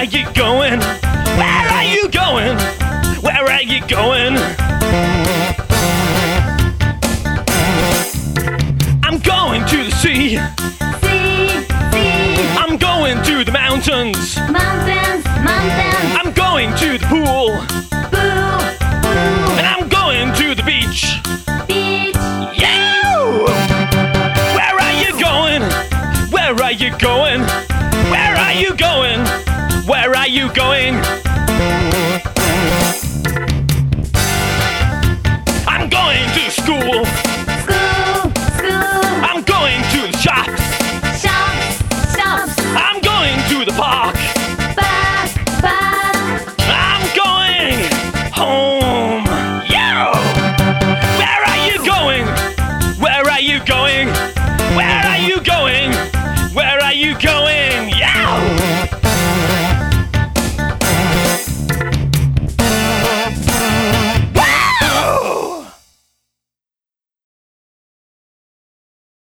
are you going? Where are you going? Where are you going? I'm going to the sea. Sea, sea, I'm going to the mountains. mountains, mountains, I'm going to the pool. pool, pool, And I'm going to the beach. beach. You! Where are you going? Where are you going? Where are you going? Where are you going? I'm going to school.